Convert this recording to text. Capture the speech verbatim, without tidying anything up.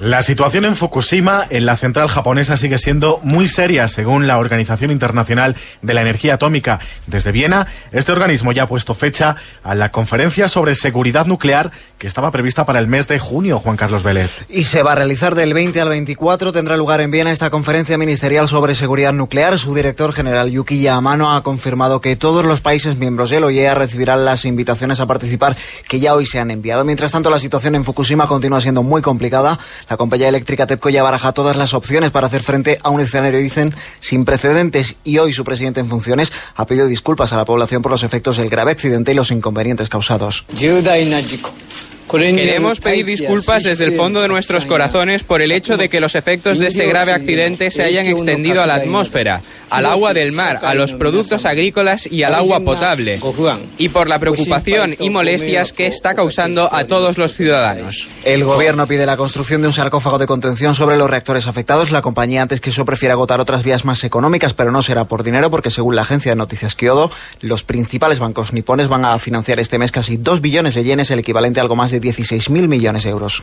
La situación en Fukushima, en la central japonesa, sigue siendo muy seria, según la Organización Internacional de la Energía Atómica. Desde Viena, este organismo ya ha puesto fecha a la conferencia sobre seguridad nuclear que estaba prevista para el mes de junio, Juan Carlos Vélez. Y se va a realizar del veinte al veinticuatro. Tendrá lugar en Viena esta conferencia ministerial sobre seguridad nuclear. Su director general, Yukiya Amano, ha confirmado que todos los países miembros del O I E A recibirán las invitaciones a participar que ya hoy se han enviado. Mientras tanto, la situación en Fukushima continúa siendo muy complicada. La compañía eléctrica TEPCO ya baraja todas las opciones para hacer frente a un escenario, dicen, sin precedentes, y hoy su presidente en funciones ha pedido disculpas a la población por los efectos del grave accidente y los inconvenientes causados. Queremos pedir disculpas desde el fondo de nuestros corazones por el hecho de que los efectos de este grave accidente se hayan extendido a la atmósfera, al agua del mar, a los productos agrícolas y al agua potable, y por la preocupación y molestias que está causando a todos los ciudadanos. El gobierno pide la construcción de un sarcófago de contención sobre los reactores afectados. La compañía, antes que eso, prefiere agotar otras vías más económicas, pero no será por dinero, porque según la agencia de noticias Kyodo, los principales bancos nipones van a financiar este mes casi dos billones de yenes, el equivalente a algo más de dieciséis mil millones de euros.